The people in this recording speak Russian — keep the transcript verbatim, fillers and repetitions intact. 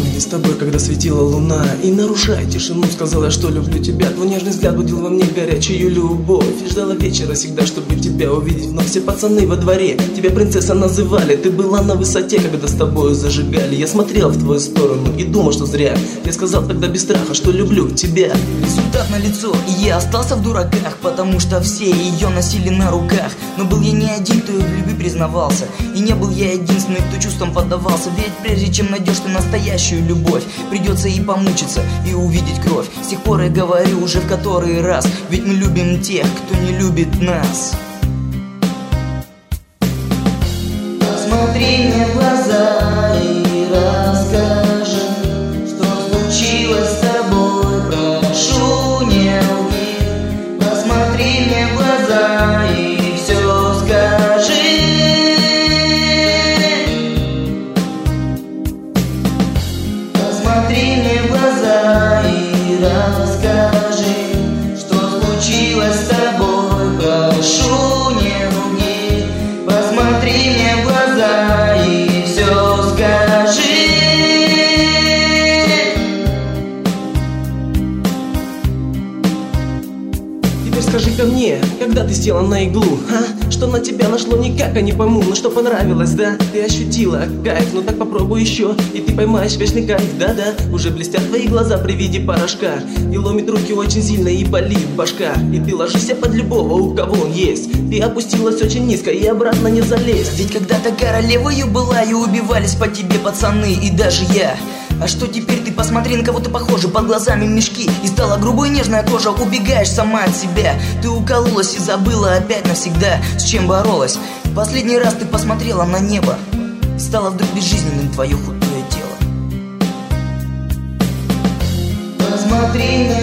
Помни с тобой, когда светила луна, и нарушая тишину, сказала, что люблю тебя. Твой нежный взгляд будил во мне горячую любовь, и ждала вечера всегда, чтобы тебя увидеть вновь. Все пацаны во дворе тебя принцесса называли, ты была на высоте, когда с тобою зажигали. Я смотрел в твою сторону и думал, что зря. Я сказал тогда без страха, что люблю тебя. Результат налицо, и я остался в дураках, потому что все ее носили на руках. Но был я не один, кто в любви признавался, и не был я единственный, кто чувствам поддавался. Ведь прежде чем найдешь ты настоящую любовь, придется и помучиться, и увидеть кровь. С тех пор я говорю уже в который раз, ведь мы любим тех, кто не любит нас. Посмотри мне в глаза и расскажи, что случилось с тобой, прошу, не лги. Посмотри мне в глаза и все скажи. Посмотри мне в глаза и расскажи, что случилось с тобой, прошу, не лги. Посмотри мне в глаза и все скажи. Теперь скажи-ка мне, когда ты села на иглу, а? Что на тебя нашло, никак я не пойму. Ну что понравилось, да? Ты ощутила кайф, ну так попробуй еще, и ты поймаешь вечный кайф, да-да. Уже блестят твои глаза при виде порошка, и ломит руки очень сильно, и болит башка. И ты ложишься под любого, у кого он есть. Ты опустилась очень низко, и обратно не залезть. Ведь когда-то королевою была, и убивались по тебе пацаны, и даже я. А что теперь ты посмотри, на кого ты похожа, под глазами мешки, и стала грубой нежная кожа, убегаешь сама от себя. Ты укололась и забыла опять навсегда, с чем боролась. Последний раз ты посмотрела на небо, и стало вдруг безжизненным твое худое тело. Посмотри на